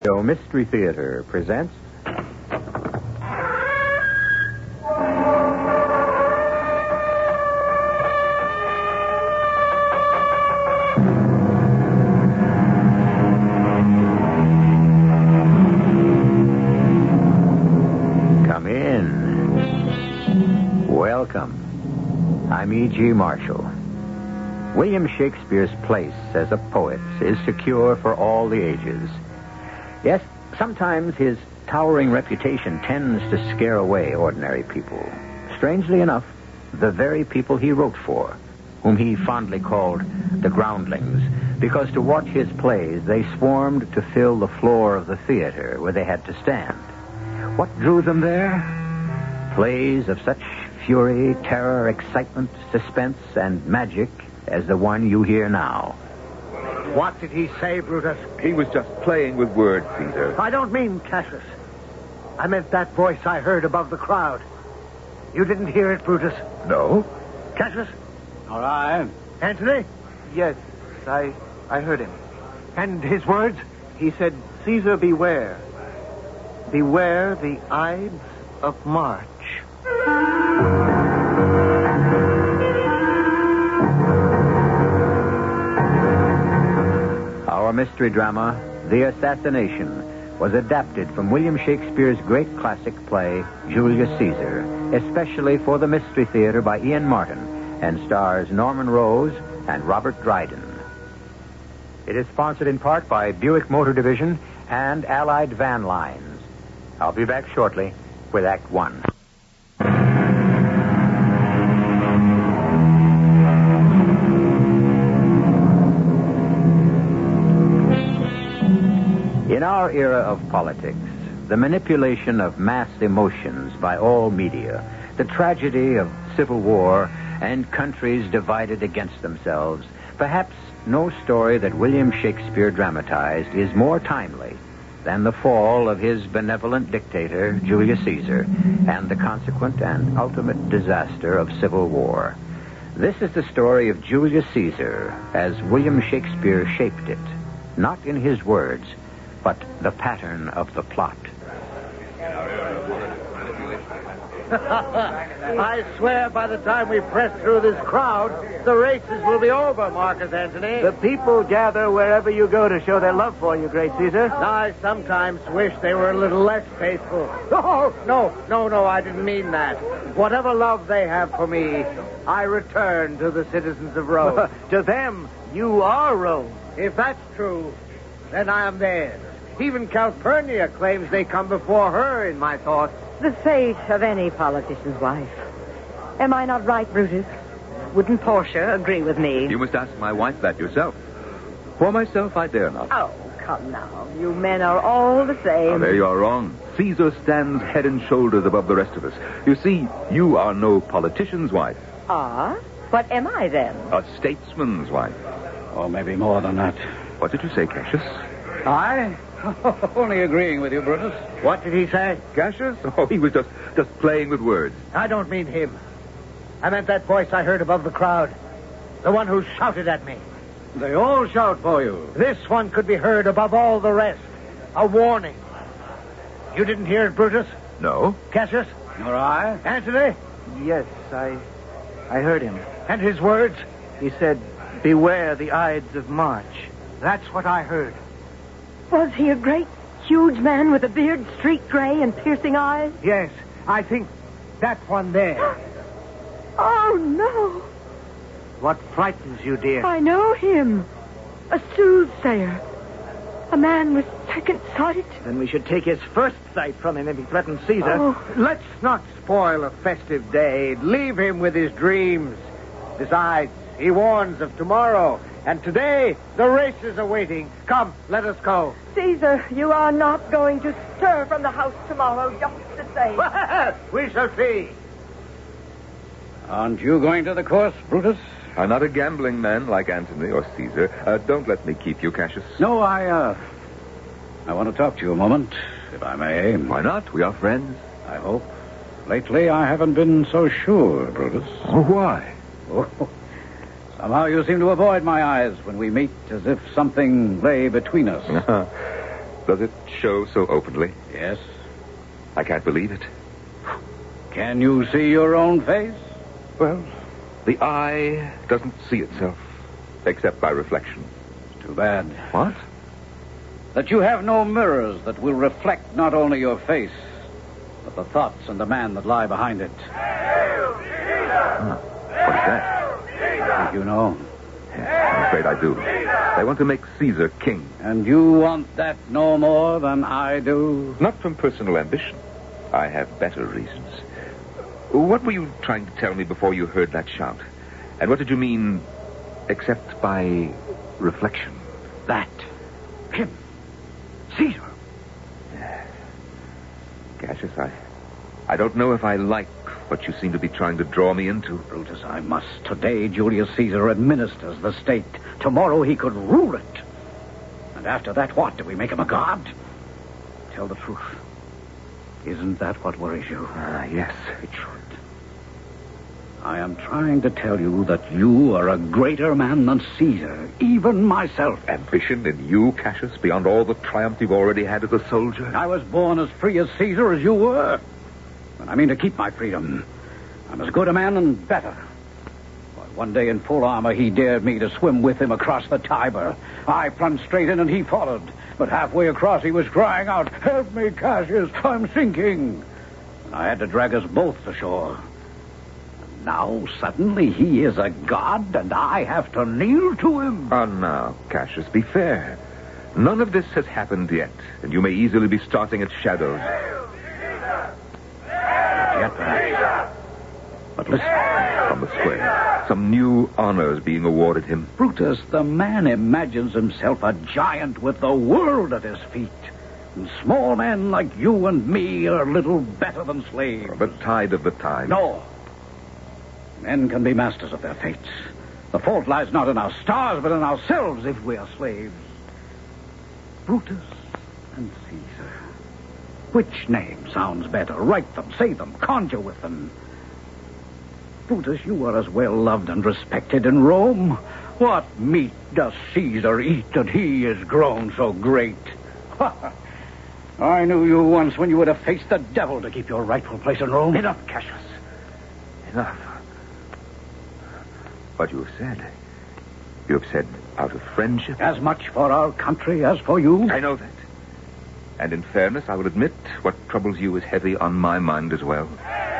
Mystery Theater presents... Come in. Welcome. I'm E.G. Marshall. William Shakespeare's place as a poet is secure for all the ages. Yes, sometimes his towering reputation tends to scare away ordinary people. Strangely enough, the very people he wrote for, whom he fondly called the groundlings, because to watch his plays they swarmed to fill the floor of the theater where they had to stand. What drew them there? Plays of such fury, terror, excitement, suspense, and magic as the one you hear now. What did he say, Brutus? He was just playing with words, Caesar. I don't mean Cassius. I meant that voice I heard above the crowd. You didn't hear it, Brutus? No? Cassius? All right. Antony? Yes, I heard him. And his words? He said, Caesar, beware. Beware the Ides of March. Our mystery drama, The Assassination, was adapted from William Shakespeare's great classic play, Julius Caesar, especially for the Mystery Theater by Ian Martin, and stars Norman Rose and Robert Dryden. It is sponsored in part by Buick Motor Division and Allied Van Lines. I'll be back shortly with Act One. In our era of politics, the manipulation of mass emotions by all media, the tragedy of civil war, and countries divided against themselves, perhaps no story that William Shakespeare dramatized is more timely than the fall of his benevolent dictator, Julius Caesar, and the consequent and ultimate disaster of civil war. This is the story of Julius Caesar as William Shakespeare shaped it, not in his words, but the pattern of the plot. I swear by the time we press through this crowd, the races will be over, Marcus Antony. The people gather wherever you go to show their love for you, great Caesar. I sometimes wish they were a little less faithful. Oh, no, I didn't mean that. Whatever love they have for me, I return to the citizens of Rome. To them, you are Rome. If that's true, then I am theirs. Even Calpurnia claims they come before her in my thoughts. The fate of any politician's wife. Am I not right, Brutus? Wouldn't Portia agree with me? You must ask my wife that yourself. For myself, I dare not. Oh, come now. You men are all the same. Oh, there you are wrong. Caesar stands head and shoulders above the rest of us. You see, you are no politician's wife. Ah? What am I, then? A statesman's wife. Or maybe more than that. What did you say, Cassius? I? Only agreeing with you, Brutus. What did he say? Cassius? Oh, he was just playing with words. I don't mean him. I meant that voice I heard above the crowd. The one who shouted at me. They all shout for you. This one could be heard above all the rest. A warning. You didn't hear it, Brutus? No. Cassius? Nor I? Antony? Yes, I heard him. And his words? He said, beware the Ides of March. That's what I heard. Was he a great, huge man with a beard streaked gray and piercing eyes? Yes, I think that one there. Oh, no. What frightens you, dear? I know him. A soothsayer. A man with second sight. Then we should take his first sight from him if he threatens Caesar. Oh. Let's not spoil a festive day. Leave him with his dreams. Besides, he warns of tomorrow. And today, the races are waiting. Come, let us go. Caesar, you are not going to stir from the house tomorrow, just the same. We shall see. Aren't you going to the course, Brutus? I'm not a gambling man like Antony or Caesar. Don't let me keep you, Cassius. No, I want to talk to you a moment, if I may. Why not? We are friends. I hope. Lately, I haven't been so sure, Brutus. Oh, why? Oh, somehow you seem to avoid my eyes when we meet, as if something lay between us. Does it show so openly? Yes. I can't believe it. Can you see your own face? Well, the eye doesn't see itself, except by reflection. Too bad. What? That you have no mirrors that will reflect not only your face, but the thoughts and the man that lie behind it. What is that? Think you know? Yes, I'm afraid I do. They want to make Caesar king. And you want that no more than I do? Not from personal ambition. I have better reasons. What were you trying to tell me before you heard that shout? And what did you mean, except by reflection? That. Him. Caesar. Cassius, I don't know if I like what you seem to be trying to draw me into. Brutus, I must. Today, Julius Caesar administers the state. Tomorrow, he could rule it. And after that, what? Do we make him a god? Tell the truth. Isn't that what worries you? Yes. It should. I am trying to tell you that you are a greater man than Caesar, even myself. Ambition in you, Cassius, beyond all the triumph you've already had as a soldier? I was born as free as Caesar as you were. And I mean to keep my freedom. I'm as good a man and better. Why, one day in full armor, he dared me to swim with him across the Tiber. I plunged straight in and he followed. But halfway across, he was crying out, "Help me, Cassius, I'm sinking." And I had to drag us both to shore. And now, suddenly, he is a god, and I have to kneel to him. Oh, now, Cassius, be fair. None of this has happened yet, and you may easily be starting at shadows. Yet, perhaps. But listen. From the square, some new honors being awarded him. Brutus, the man imagines himself a giant with the world at his feet. And small men like you and me are little better than slaves. The tide of the time. No. Men can be masters of their fates. The fault lies not in our stars, but in ourselves if we are slaves. Brutus and Caesar. Which name sounds better? Write them, say them, conjure with them. Brutus, you are as well loved and respected in Rome. What meat does Caesar eat that he is grown so great? I knew you once when you would have faced the devil to keep your rightful place in Rome. Enough, Cassius. Enough. What you have said. You have said out of friendship. As much for our country as for you. I know that. And in fairness, I will admit what troubles you is heavy on my mind as well.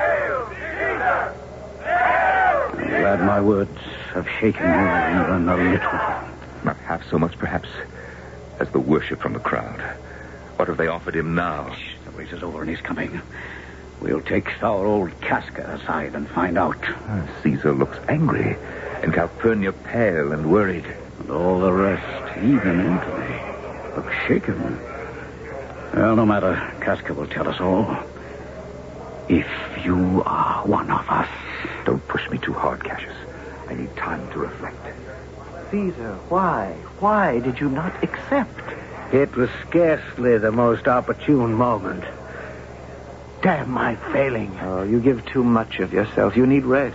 I'm glad my words have shaken you even a little. Not half so much, perhaps, as the worship from the crowd. What have they offered him now? Shh, the race is over and he's coming. We'll take our old Casca aside and find out. Caesar looks angry, and Calpurnia pale and worried. And all the rest, even Antony, look shaken. Well, no matter. Casca will tell us all. If you are one of us. Don't push me too hard, Cassius. I need time to reflect. Caesar, why? Why did you not accept? It was scarcely the most opportune moment. Damn my failing. Oh, you give too much of yourself. You need rest.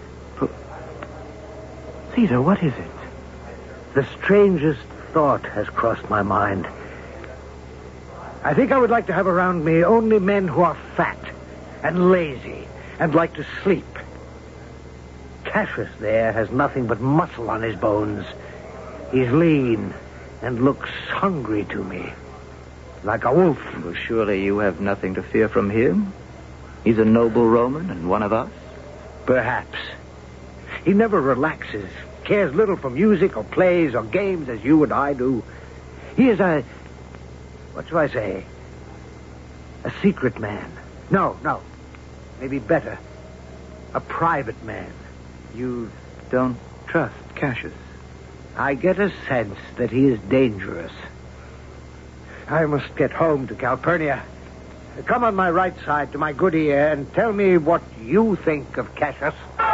Caesar, what is it? The strangest thought has crossed my mind. I think I would like to have around me only men who are fat and lazy and like to sleep. Cassius there has nothing but muscle on his bones. He's lean and looks hungry to me. Like a wolf. Well, surely you have nothing to fear from him. He's a noble Roman and one of us. Perhaps. He never relaxes, cares little for music or plays or games as you and I do. He is what shall I say? A secret man. No. Maybe better. A private man. You don't trust Cassius? I get a sense that he is dangerous. I must get home to Calpurnia. Come on my right side to my good ear and tell me what you think of Cassius.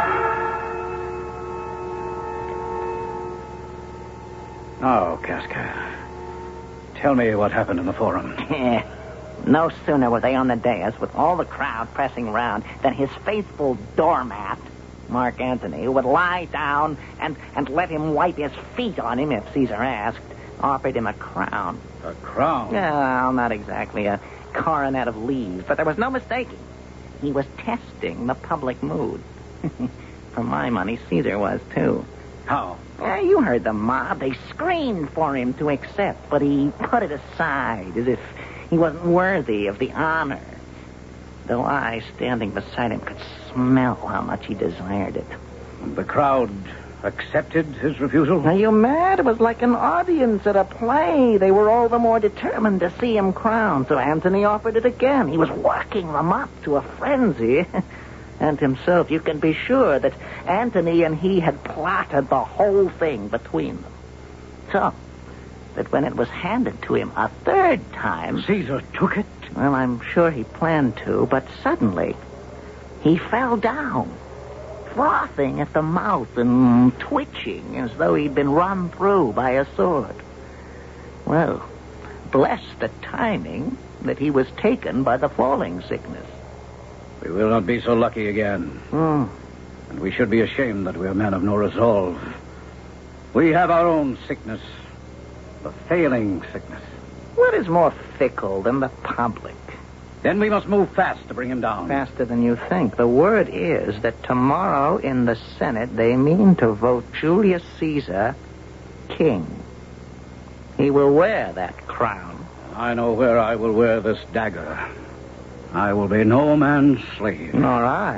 Now, Casca, tell me what happened in the forum. No sooner were they on the dais with all the crowd pressing around than his faithful doormat, Mark Antony, would lie down and let him wipe his feet on him if Caesar asked. offered him a crown. A crown? Well, not exactly a coronet of leaves, but there was no mistaking. He was testing the public mood. For my money, Caesar was, too. How? Yeah, you heard the mob. They screamed for him to accept, but he put it aside as if he wasn't worthy of the honor. Though I, standing beside him, could smell how much he desired it. The crowd accepted his refusal? Are you mad? It was like an audience at a play. They were all the more determined to see him crowned, so Antony offered it again. He was working them up to a frenzy. And himself, you can be sure that Antony and he had plotted the whole thing between them. So that when it was handed to him a third time... Caesar took it? Well, I'm sure he planned to, but suddenly he fell down, frothing at the mouth and twitching as though he'd been run through by a sword. Well, bless the timing that he was taken by the falling sickness. We will not be so lucky again. And we should be ashamed that we are men of no resolve. We have our own sickness, the failing sickness. What is more fickle than the public? Then we must move fast to bring him down. Faster than you think. The word is that tomorrow in the Senate they mean to vote Julius Caesar king. He will wear that crown. I know where I will wear this dagger. I will be no man's slave. Nor I.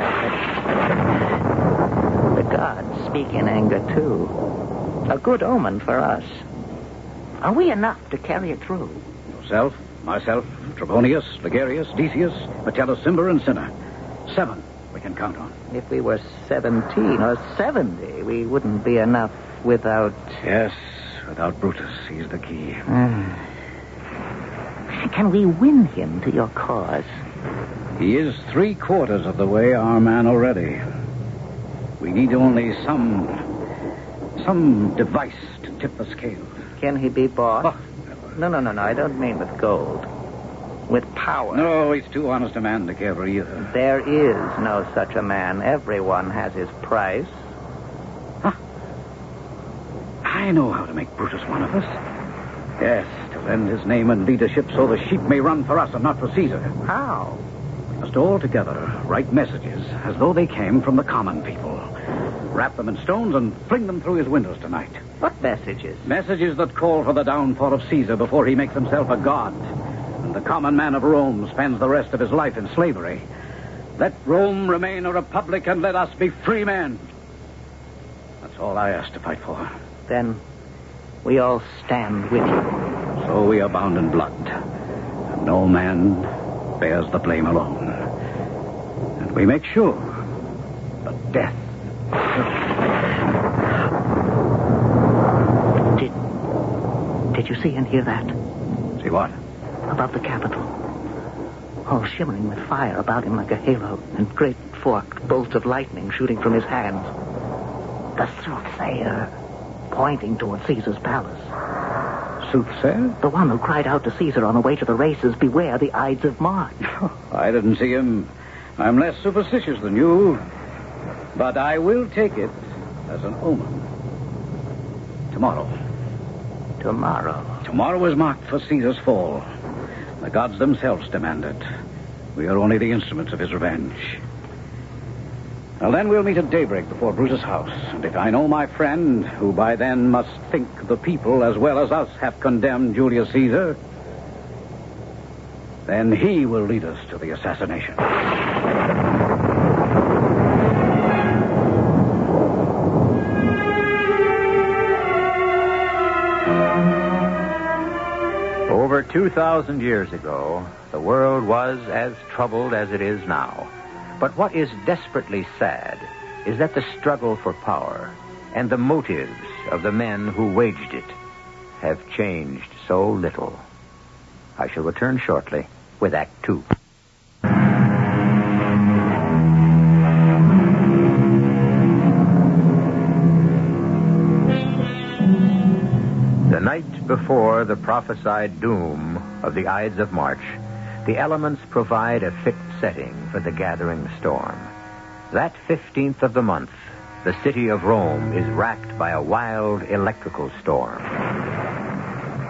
The gods speak in anger, too. A good omen for us. Are we enough to carry it through? Yourself, myself, Trebonius, Ligarius, Decius, Metellus, Cimber, and Cinna. 7 we can count on. If we were 17 or 70, we wouldn't be enough without... Yes, without Brutus. He's the key. Can we win him to your cause? He is 3/4 of the way our man already. We need only some device to tip the scales. Can he be bought? Oh, No. I don't mean with gold. With power. no, he's too honest a man to care for either. There is no such a man. Everyone has his price. Huh? I know how to make Brutus one of us. Yes, to lend his name and leadership so the sheep may run for us and not for Caesar. How? We must all together write messages as though they came from the common people. Wrap them in stones and fling them through his windows tonight. What messages? Messages that call for the downfall of Caesar before he makes himself a god. And the common man of Rome spends the rest of his life in slavery. Let Rome remain a republic and let us be free men. That's all I ask to fight for. Then we all stand with you. So we are bound in blood. And no man bears the blame alone. And we make sure that death... Did you see and hear that? See what? Above the Capitol. All shimmering with fire about him like a halo, and great forked bolts of lightning shooting from his hands. The soothsayer, pointing toward Caesar's palace. Soothsayer? The one who cried out to Caesar on the way to the races, beware the Ides of March. I didn't see him. I'm less superstitious than you. But I will take it as an omen. Tomorrow. Tomorrow is marked for Caesar's fall. The gods themselves demand it. We are only the instruments of his revenge. Well, then we'll meet at daybreak before Brutus' house. And if I know my friend, who by then must think the people as well as us have condemned Julius Caesar, then he will lead us to the assassination. Over 2,000 years ago, the world was as troubled as it is now. But what is desperately sad is that the struggle for power and the motives of the men who waged it have changed so little. I shall return shortly with Act 2. The night before the prophesied doom of the Ides of March, the elements provide a fit setting for the gathering storm. That 15th of the month, the city of Rome is racked by a wild electrical storm.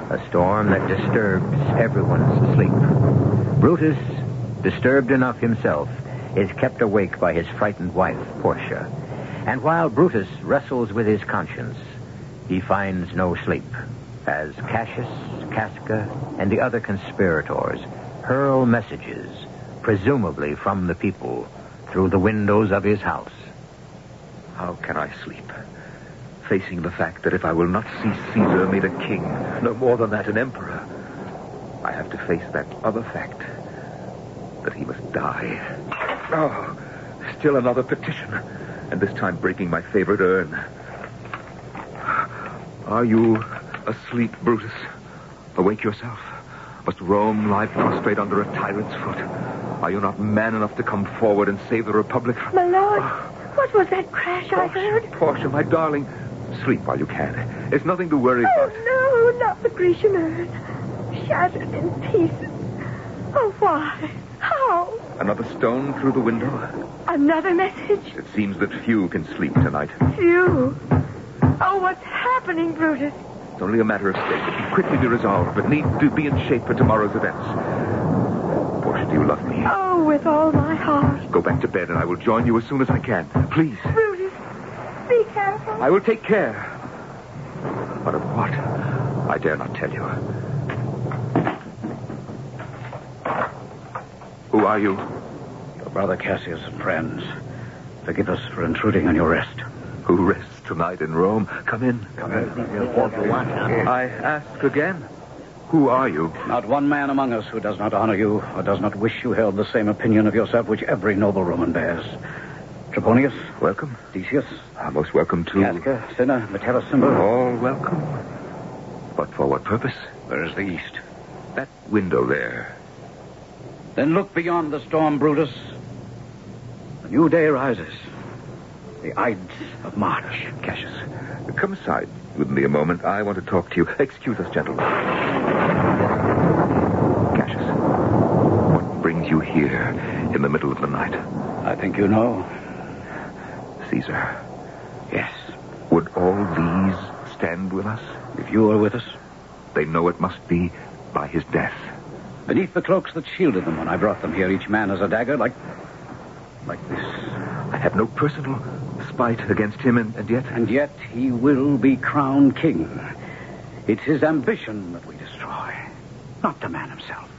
A storm that disturbs everyone's sleep. Brutus, disturbed enough himself, is kept awake by his frightened wife, Portia. And while Brutus wrestles with his conscience, he finds no sleep, as Cassius, Casca, and the other conspirators hurl messages, presumably from the people, through the windows of his house. How can I sleep? Facing the fact that if I will not see Caesar made a king, no more than that, an emperor, I have to face that other fact, that he must die. Oh, still another petition, and this time breaking my favorite urn. Are you asleep, Brutus? Awake yourself. Must Rome lie prostrate under a tyrant's foot? Are you not man enough to come forward and save the Republic? My lord, what was that crash I heard? Portia, my darling, sleep while you can. There's nothing to worry about. Oh, no, not the Grecian urn. Shattered in pieces. Oh, why? How? Another stone through the window? Another message? It seems that few can sleep tonight. Few? Oh, what's happening, Brutus? It's only a matter of state. It can quickly be resolved, but need to be in shape for tomorrow's events. Portia, do you love me? Oh, with all my heart. Go back to bed, and I will join you as soon as I can. Please. Brutus, be careful. I will take care. But of what? I dare not tell you. Who are you? Your brother Cassius and friends. Forgive us for intruding on your rest. Who rests tonight in Rome? Come in. Come in. I ask again. Who are you? Not one man among us who does not honor you or does not wish you held the same opinion of yourself which every noble Roman bears. Trebonius. Welcome. Decius. Most welcome to... Casca, Cinna, Metellus, Cimber. All welcome. But for what purpose? Where is the east? That window there. Then look beyond the storm, Brutus. A new day rises. The Ides of March. Cassius, come aside with me a moment. I want to talk to you. Excuse us, gentlemen. Cassius, what brings you here in the middle of the night? I think you know. Caesar. Yes. Would all these stand with us? If you are with us. They know it must be by his death. Beneath the cloaks that shielded them when I brought them here, each man has a dagger like this. I have no personal spite against him, and yet... And yet he will be crowned king. It's his ambition that we destroy, not the man himself.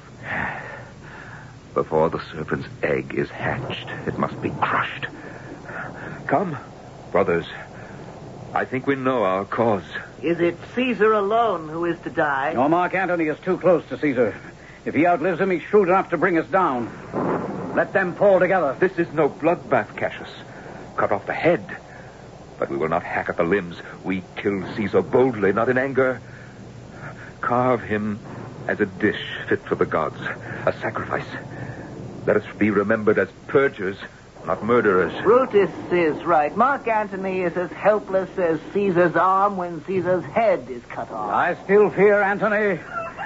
Before the serpent's egg is hatched, it must be crushed. Come, brothers. I think we know our cause. Is it Caesar alone who is to die? No, Mark Antony is too close to Caesar. If he outlives him, he's shrewd enough to bring us down. Let them fall together. This is no bloodbath, Cassius. Cut off the head. But we will not hack at the limbs. We kill Caesar boldly, not in anger. Carve him as a dish fit for the gods, a sacrifice. Let us be remembered as purgers, not murderers. Brutus is right. Mark Antony is as helpless as Caesar's arm when Caesar's head is cut off. I still fear Antony.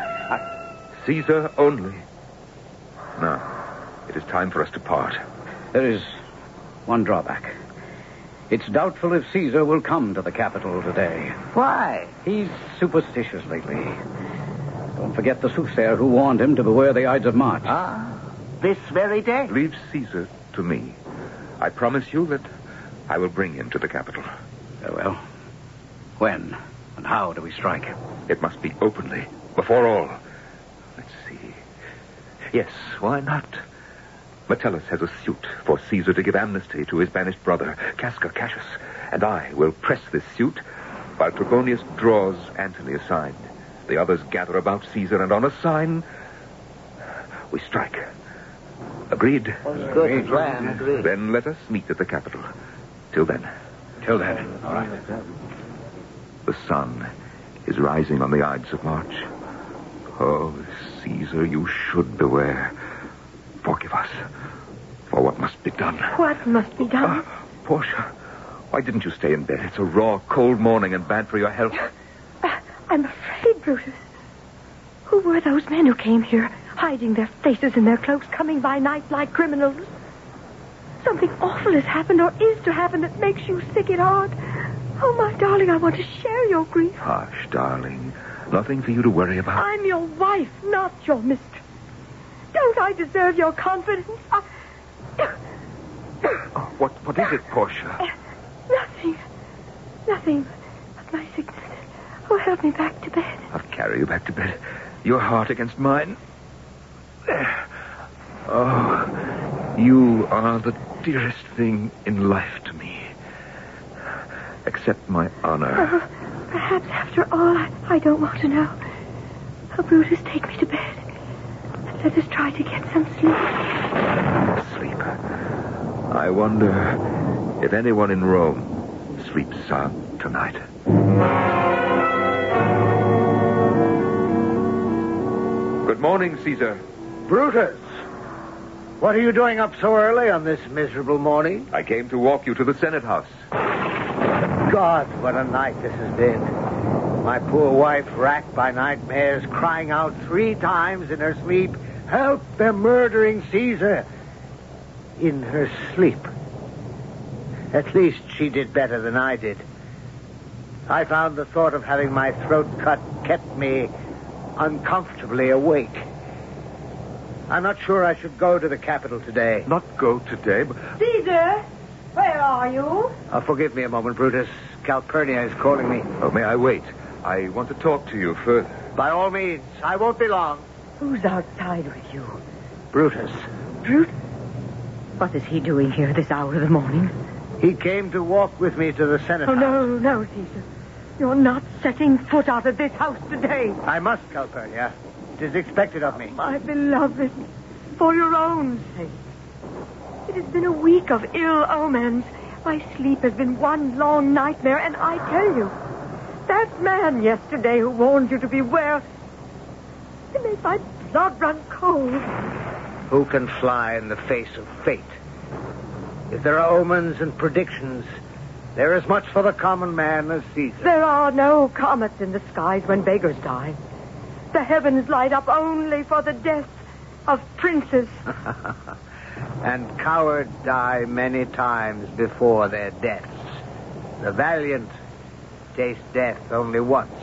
Caesar only. No. It is time for us to part. There is one drawback. It's doubtful if Caesar will come to the capital today. Why? He's superstitious lately. Don't forget the soothsayer who warned him to beware the Ides of March. Ah, this very day? Leave Caesar to me. I promise you that I will bring him to the capital. Very well. When and how do we strike? It must be openly, before all. Let's see. Yes, why not? Metellus has a suit for Caesar to give amnesty to his banished brother, Casca Cassius, and I will press this suit while Trebonius draws Antony aside. The others gather about Caesar, and on a sign, we strike. Agreed? Good plan, agreed. Then let us meet at the capital. Till then. Till then. All right. The sun is rising on the Ides of March. Oh, Caesar, you should beware. Forgive us for what must be done. What must be done? Portia, why didn't you stay in bed? It's a raw, cold morning and bad for your health. I'm afraid, Brutus. Who were those men who came here, hiding their faces in their cloaks, coming by night like criminals? Something awful has happened or is to happen that makes you sick at heart. Oh, my darling, I want to share your grief. Hush, darling. Nothing for you to worry about. I'm your wife, not your mistress. Don't I deserve your confidence? Oh, what is it, Portia? Nothing but my sickness. Oh, help me back to bed. I'll carry you back to bed. Your heart against mine. There. Oh, you are the dearest thing in life to me. Accept my honor. Oh, perhaps after all, I don't want to know. Oh, Brutus, take me to bed. And let us try to get some sleep. Sleep. I wonder if anyone in Rome sleeps sound tonight. Good morning, Caesar. Brutus, what are you doing up so early on this miserable morning? I came to walk you to the Senate House. God, what a night this has been. My poor wife, racked by nightmares, crying out 3 times in her sleep, "Help, they're murdering Caesar!" In her sleep. At least she did better than I did. I found the thought of having my throat cut kept me uncomfortably awake. I'm not sure I should go to the Capitol today. Not go today, but... Caesar, where are you? Forgive me a moment, Brutus. Calpurnia is calling me. Oh, may I wait? I want to talk to you further. By all means. I won't be long. Who's outside with you? Brutus. Brutus? What is he doing here this hour of the morning? He came to walk with me to the Senate Oh, House. no, Caesar. You're not setting foot out of this house today. I must, Calpurnia. It is expected of me. My beloved, for your own sake. It has been a week of ill omens. My sleep has been one long nightmare, and I tell you, that man yesterday who warned you to beware, he made my blood run cold. Who can fly in the face of fate? If there are omens and predictions, there is much for the common man as Caesar. There are no comets in the skies when beggars die. The heavens light up only for the death of princes. And cowards die many times before their deaths. The valiant taste death only once.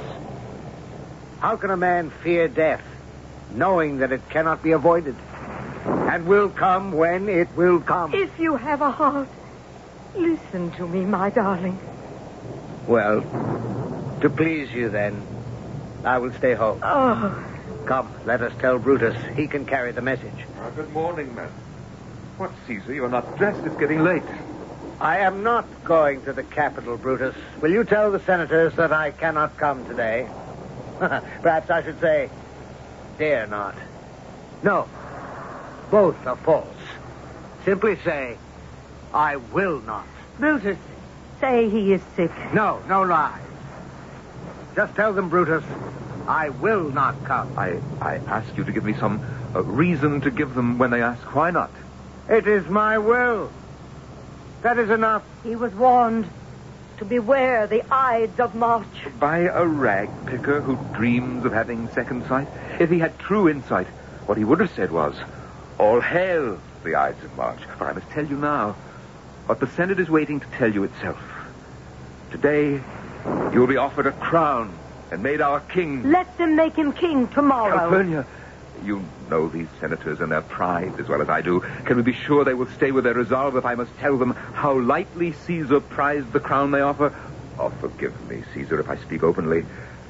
How can a man fear death, knowing that it cannot be avoided, and will come when it will come? If you have a heart, listen to me, my darling. Well, to please you then, I will stay home. Oh, Come, let us tell Brutus. He can carry the message. Good morning, man. What, Caesar? You're not dressed. It's getting late. I am not going to the Capitol, Brutus. Will you tell the senators that I cannot come today? Perhaps I should say, dare not. No, both are false. Simply say, I will not. Brutus, say he is sick. No lies. Just tell them, Brutus, I will not come. I ask you to give me some reason to give them when they ask why not. It is my will. That is enough. He was warned to beware the Ides of March. By a rag picker who dreams of having second sight? If he had true insight, what he would have said was, all hail the Ides of March. For I must tell you now what the Senate is waiting to tell you itself. Today, you'll be offered a crown and made our king. Let them make him king tomorrow. Calpurnia, you know these senators and their pride as well as I do. Can we be sure they will stay with their resolve if I must tell them how lightly Caesar prized the crown they offer? Oh, forgive me, Caesar, if I speak openly.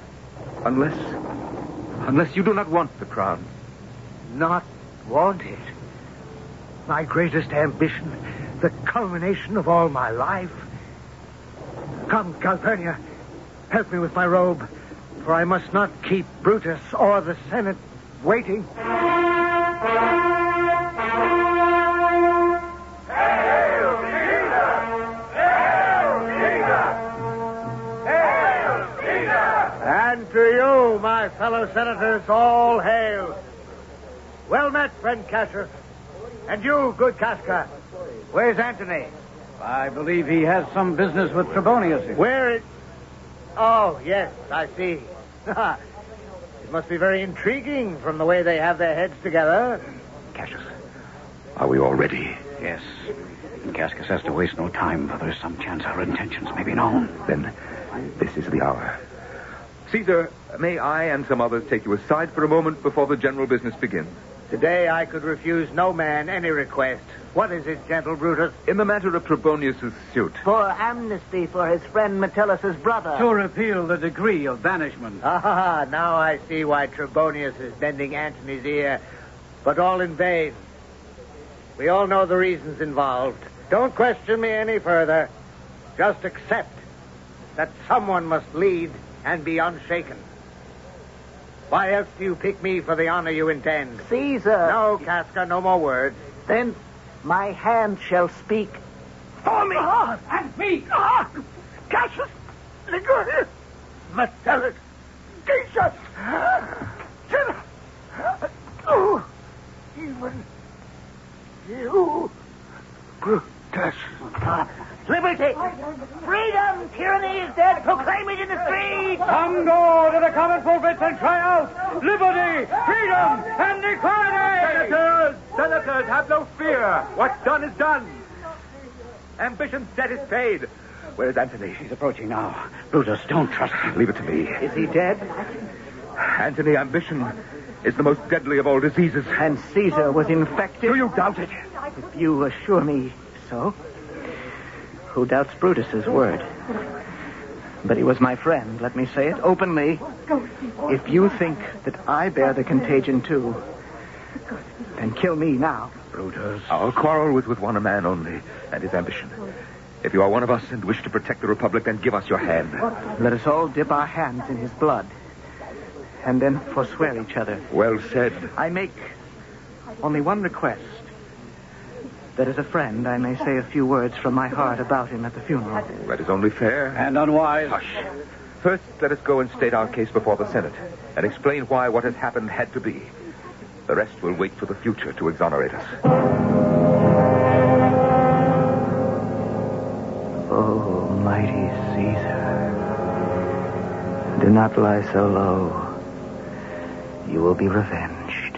Unless you do not want the crown. Not want it. My greatest ambition, the culmination of all my life. Come, Calpurnia, help me with my robe, for I must not keep Brutus or the Senate waiting. And to you, my fellow senators, all hail. Well met, friend Cassius. And you, good Casca. Where's Antony? I believe he has some business with Trebonius here. Where is... Oh, yes, I see. It must be very intriguing from the way they have their heads together. Cassius, are we all ready? Yes. Cascus has to waste no time, for there's some chance our intentions may be known. Then this is the hour. Caesar, may I and some others take you aside for a moment before the general business begins? Today I could refuse no man any request. What is it, gentle Brutus? In the matter of Trebonius' suit. For amnesty for his friend Metellus' brother. To repeal the decree of banishment. Ah, now I see why Trebonius is bending Antony's ear, but all in vain. We all know the reasons involved. Don't question me any further. Just accept that someone must lead and be unshaken. Why else do you pick me for the honor you intend? Caesar. No, Casca, no more words. Then my hand shall speak. For me! And me! Cassius! Ligurius! Metellus! Decius! Cinna! Oh, even you, Brutus. Liberty! Freedom! Tyranny is dead! Proclaim it in the streets! Come go to the common pulpits and cry out, liberty, freedom, and equality! Senators, have no fear. What's done is done. Ambition's debt is paid. Where's Antony? He's approaching now. Brutus, don't trust him. Leave it to me. Is he dead? Antony, ambition is the most deadly of all diseases. And Caesar was infected? Do you doubt it? If you assure me so. Who doubts Brutus's word? But he was my friend, let me say it openly. If you think that I bear the contagion too, then kill me now. Brutus. Our quarrel was with one man only, and his ambition. If you are one of us and wish to protect the Republic, then give us your hand. Let us all dip our hands in his blood, and then forswear each other. Well said. I make only one request. That as a friend, I may say a few words from my heart about him at the funeral. That is only fair. And unwise. Hush. First, let us go and state our case before the Senate, and explain why what has happened had to be. The rest will wait for the future to exonerate us. Oh, mighty Caesar, do not lie so low. You will be revenged.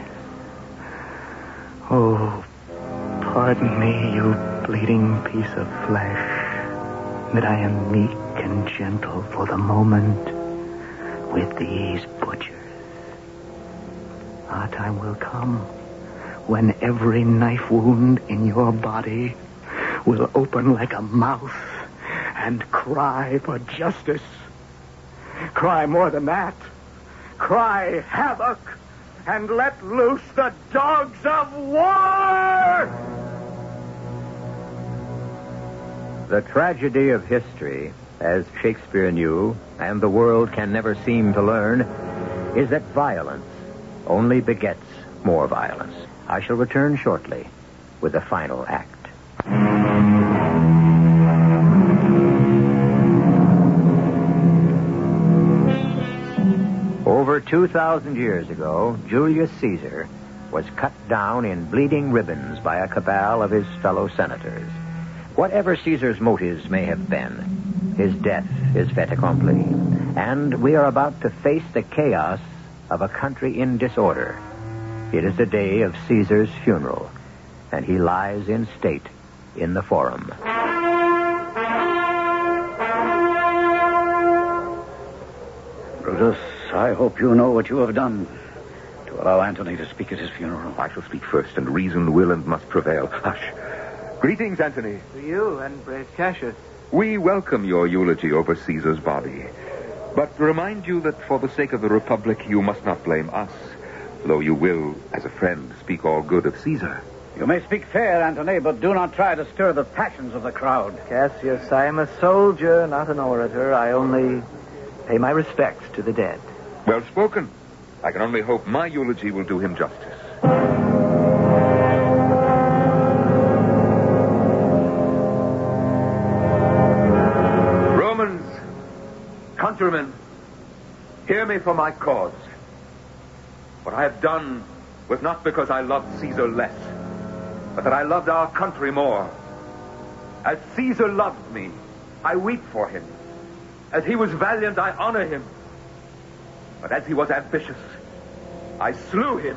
Oh, pardon me, you bleeding piece of flesh, that I am meek and gentle for the moment with these butchers. Our time will come when every knife wound in your body will open like a mouth and cry for justice. Cry more than that. Cry havoc and let loose the dogs of war! The tragedy of history, as Shakespeare knew, and the world can never seem to learn, is that violence only begets more violence. I shall return shortly with the final act. Over 2,000 years ago, Julius Caesar was cut down in bleeding ribbons by a cabal of his fellow senators. Whatever Caesar's motives may have been, his death is fait accompli, and we are about to face the chaos of a country in disorder. It is the day of Caesar's funeral, and he lies in state in the Forum. Brutus, I hope you know what you have done to allow Antony to speak at his funeral. I shall speak first, and reason will and must prevail. Hush. Greetings, Antony. To you and brave Cassius. We welcome your eulogy over Caesar's body, but remind you that for the sake of the Republic, you must not blame us, though you will, as a friend, speak all good of Caesar. You may speak fair, Antony, but do not try to stir the passions of the crowd. Cassius, I am a soldier, not an orator. I only pay my respects to the dead. Well spoken. I can only hope my eulogy will do him justice. Romans, countrymen, hear me for my cause. What I have done was not because I loved Caesar less, but that I loved our country more. As Caesar loved me, I weep for him. As he was valiant, I honor him. But as he was ambitious, I slew him.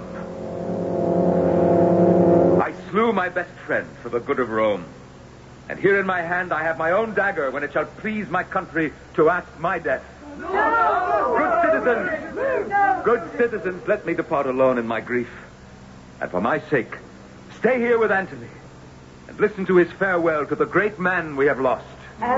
I slew my best friend for the good of Rome. And here in my hand I have my own dagger when it shall please my country to ask my death. No! Good Good citizens, let me depart alone in my grief. And for my sake, stay here with Antony and listen to his farewell to the great man we have lost.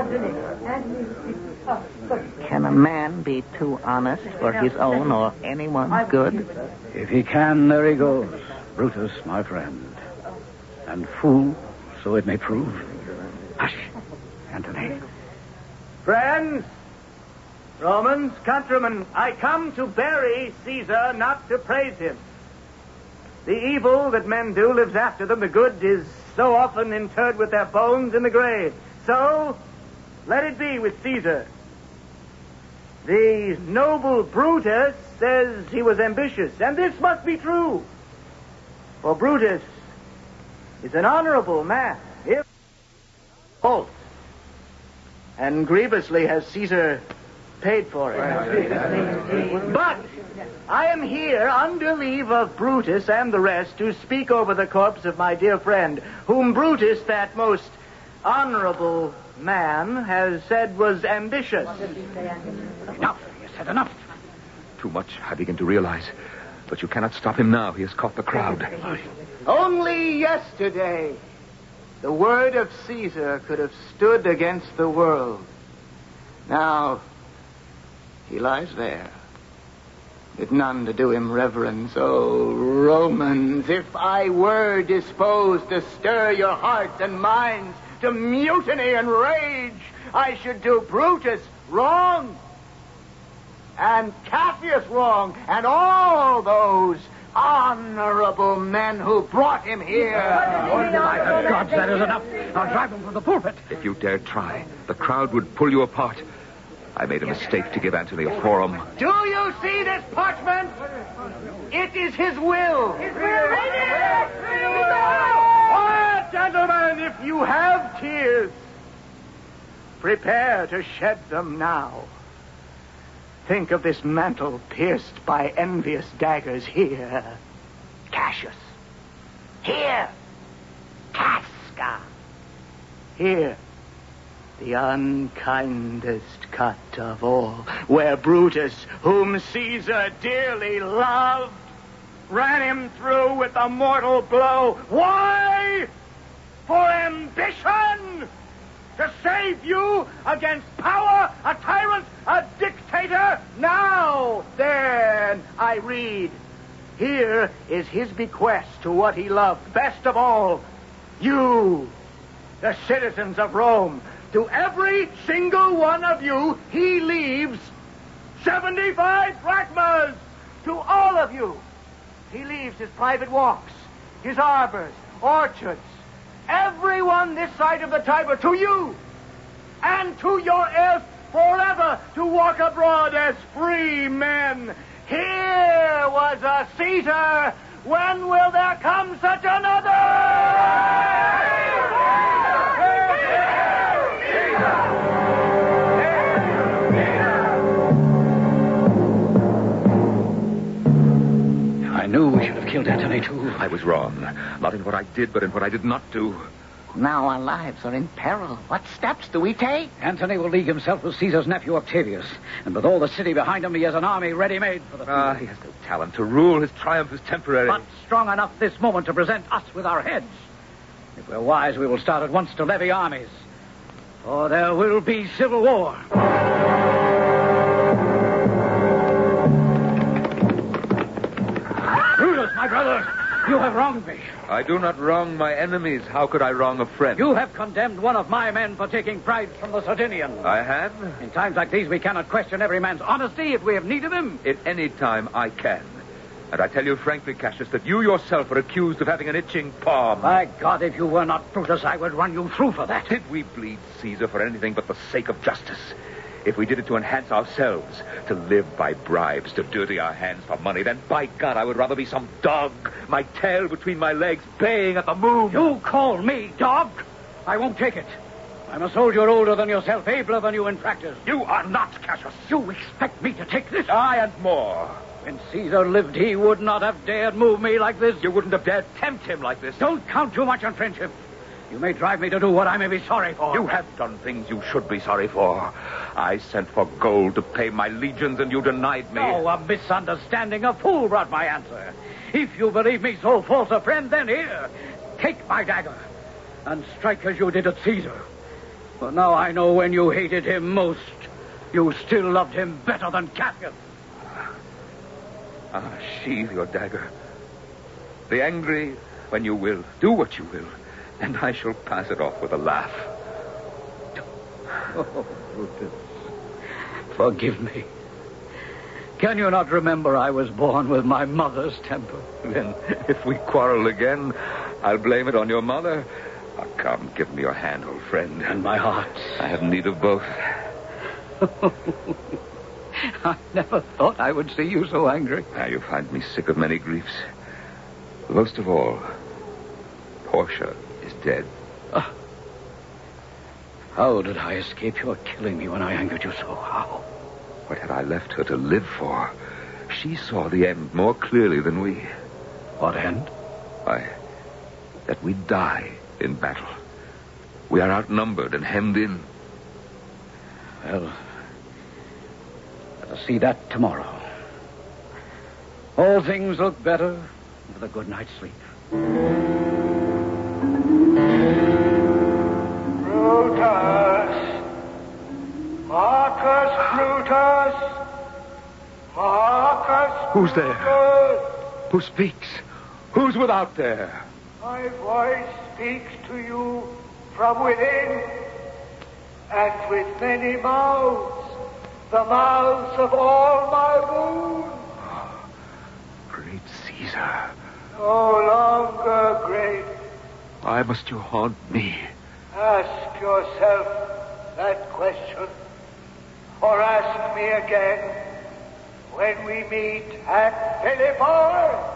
Can a man be too honest for his own or anyone's good? If he can, there he goes. Brutus, my friend. And fool, so it may prove. Hush, Antony. Friends, Romans, countrymen, I come to bury Caesar, not to praise him. The evil that men do lives after them. The good is so often interred with their bones in the grave. So, let it be with Caesar. The noble Brutus says he was ambitious, and this must be true. For Brutus is an honorable man, if false. And grievously has Caesar paid for it. But I am here under leave of Brutus and the rest to speak over the corpse of my dear friend, whom Brutus, that most honorable man, has said was ambitious. Enough. You said enough. Too much, I begin to realize. But you cannot stop him now. He has caught the crowd. Only yesterday, the word of Caesar could have stood against the world. Now, he lies there, with none to do him reverence. Oh, Romans, if I were disposed to stir your hearts and minds to mutiny and rage, I should do Brutus wrong, and Cassius wrong, and all those honorable men who brought him here. My God, that is enough. I'll drive him from the pulpit. If you dared try, the crowd would pull you apart. I made a mistake to give Antony a forum. Do you see this parchment? It is his will. His will. Quiet, gentlemen, if you have tears, prepare to shed them now. Think of this mantle pierced by envious daggers. Here, Cassius. Here, Casca. Here, the unkindest cut of all, where Brutus, whom Caesar dearly loved, ran him through with a mortal blow. Why? For ambition! To save you against power, a tyrant, a dictator. Now, then, I read. Here is his bequest to what he loved best of all. You, the citizens of Rome. To every single one of you, he leaves 75 drachmas. To all of you, he leaves his private walks, his arbors, orchards, everyone this side of the Tiber, to you, and to your heirs forever, to walk abroad as free men. Here was a Caesar. When will there come such another? I knew we should have killed Antony, too. I was wrong. Not in what I did, but in what I did not do. Now our lives are in peril. What steps do we take? Antony will league himself with Caesar's nephew Octavius. And with all the city behind him, he has an army ready-made for the field. He has no talent to rule. His triumph is temporary. But strong enough this moment to present us with our heads. If we're wise, we will start at once to levy armies. For there will be civil war. Brutus, my brother, you have wronged me. I do not wrong my enemies. How could I wrong a friend? You have condemned one of my men for taking bribes from the Sardinians. I have? In times like these, we cannot question every man's honesty if we have need of him. At any time, I can. And I tell you frankly, Cassius, that you yourself are accused of having an itching palm. By God, if you were not Brutus, I would run you through for that. Did we bleed Caesar for anything but the sake of justice? If we did it to enhance ourselves, to live by bribes, to dirty our hands for money, then by God, I would rather be some dog, my tail between my legs, baying at the moon. You call me dog? I won't take it. I'm a soldier older than yourself, abler than you in practice. You are not, Cassius. You expect me to take this? Aye, and more. When Caesar lived, he would not have dared move me like this. You wouldn't have dared tempt him like this. Don't count too much on friendship. You may drive me to do what I may be sorry for. You have done things you should be sorry for. I sent for gold to pay my legions, and you denied me. Oh, a misunderstanding. A fool brought my answer. If you believe me so false a friend, then here, take my dagger and strike as you did at Caesar. For now I know when you hated him most, you still loved him better than Cassius. Sheathe your dagger. Be angry when you will. Do what you will. And I shall pass it off with a laugh. Oh, Brutus, forgive me. Can you not remember I was born with my mother's temper? Then, if we quarrel again, I'll blame it on your mother. Come, give me your hand, old friend. And my heart. I have need of both. I never thought I would see you so angry. You find me sick of many griefs. Most of all, Portia is dead. How did I escape your killing me when I angered you so? How? What had I left her to live for? She saw the end more clearly than we. What end? Why, that we die in battle. We are outnumbered and hemmed in. Well, let us see that tomorrow. All things look better with a good night's sleep. Brutus! Marcus Brutus! Marcus Who's there? Brutus! Who speaks? Who's without there? My voice speaks to you from within, and with many mouths, the mouths of all my wounds. Great Caesar. No longer great. Why must you haunt me? Ask yourself that question, or ask me again when we meet at Philippi.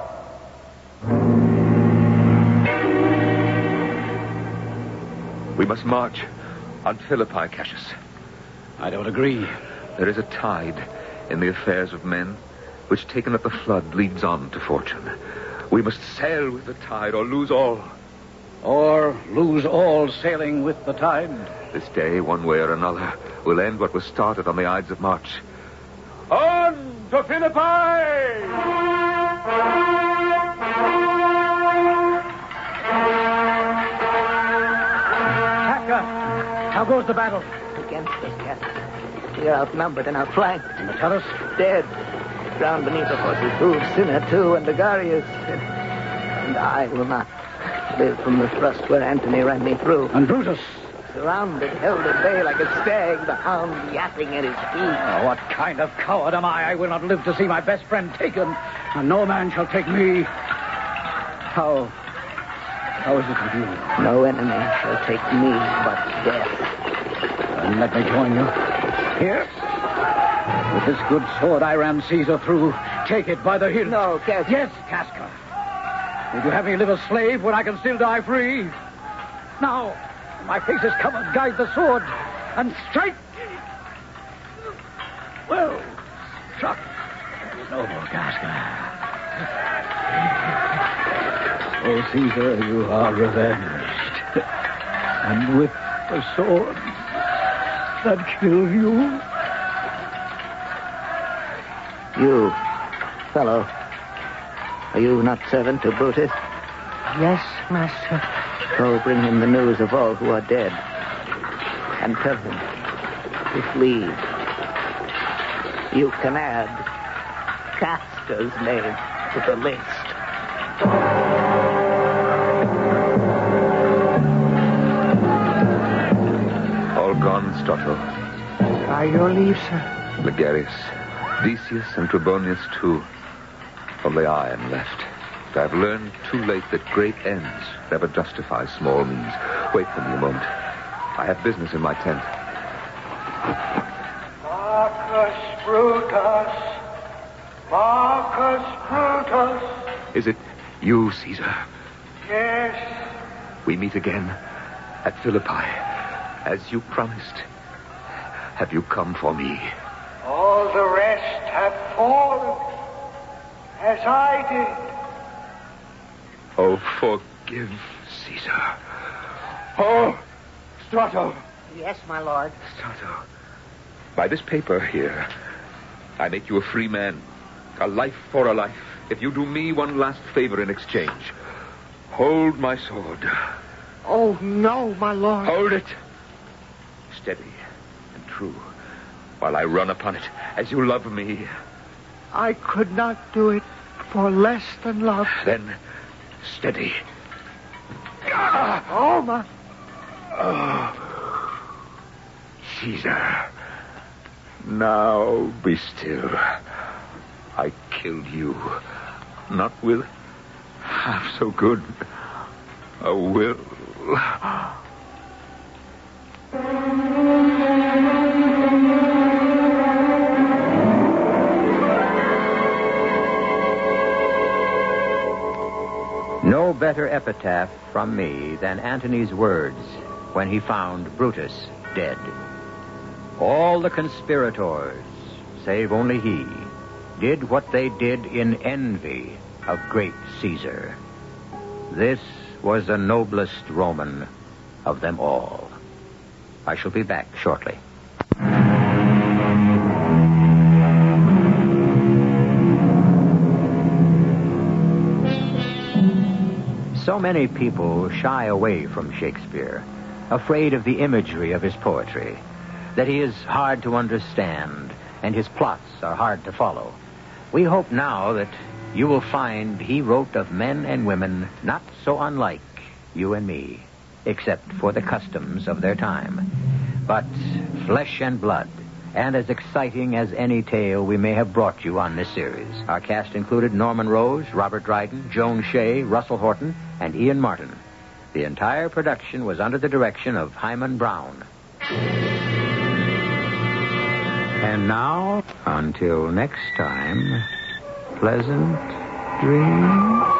We must march on Philippi, Cassius. I don't agree. There is a tide in the affairs of men, which taken at the flood leads on to fortune. We must sail with the tide or lose all. Or lose all sailing with the tide. This day, one way or another, will end what was started on the Ides of March. On to Philippi! How goes the battle? Against us, Captain. We are outnumbered and outflanked. Metellus? Dead. Drowned beneath the horse's hooves. Cinna, too, and Agarius. And I will not live from the thrust where Antony ran me through. And Brutus? Surrounded, held at bay like a stag, the hound yapping at his feet. Oh, what kind of coward am I? I will not live to see my best friend taken, and no man shall take me. How is it with you? No enemy shall take me but death. And let me join you. Here? With this good sword I ran Caesar through. Take it by the hilt. No, Casca. Yes, Casca. Would you have me live a slave when I can still die free? Now, my face is covered. Guide the sword and strike. Well, struck. Noble Casca. Oh, Caesar, you are revenged. And with the sword that killed you. You, fellow, are you not servant to Brutus? Yes, master. Go bring him the news of all who are dead. And tell him, if leave, you can add Casca's name to the list. All gone, Strotto. By your leave, sir. Ligarius, Decius, and Trebonius, too. Only I am left. But I've learned too late that great ends never justify small means. Wait for me a moment. I have business in my tent. Marcus Brutus. Marcus Brutus. Is it you, Caesar? Yes. We meet again at Philippi, as you promised. Have you come for me? All the rest have fallen, as I did. Oh, forgive, Caesar. Oh, Strato. Yes, my lord. Strato. By this paper here, I make you a free man. A life for a life. If you do me one last favor in exchange, hold my sword. Oh, no, my lord. Hold it. Steady and true, while I run upon it as you love me. I could not do it for less than love. Then, steady. Oh, my... Caesar, now be still. I killed you, not with half so good a will. No better epitaph from me than Antony's words when he found Brutus dead. All the conspirators, save only he, did what they did in envy of great Caesar. This was the noblest Roman of them all. I shall be back shortly. So many people shy away from Shakespeare, afraid of the imagery of his poetry, that he is hard to understand and his plots are hard to follow. We hope now that you will find he wrote of men and women not so unlike you and me, except for the customs of their time, but flesh and blood, and as exciting as any tale we may have brought you on this series. Our cast included Norman Rose, Robert Dryden, Joan Shea, Russell Horton, and Ian Martin. The entire production was under the direction of Hyman Brown. And now, until next time, pleasant dreams.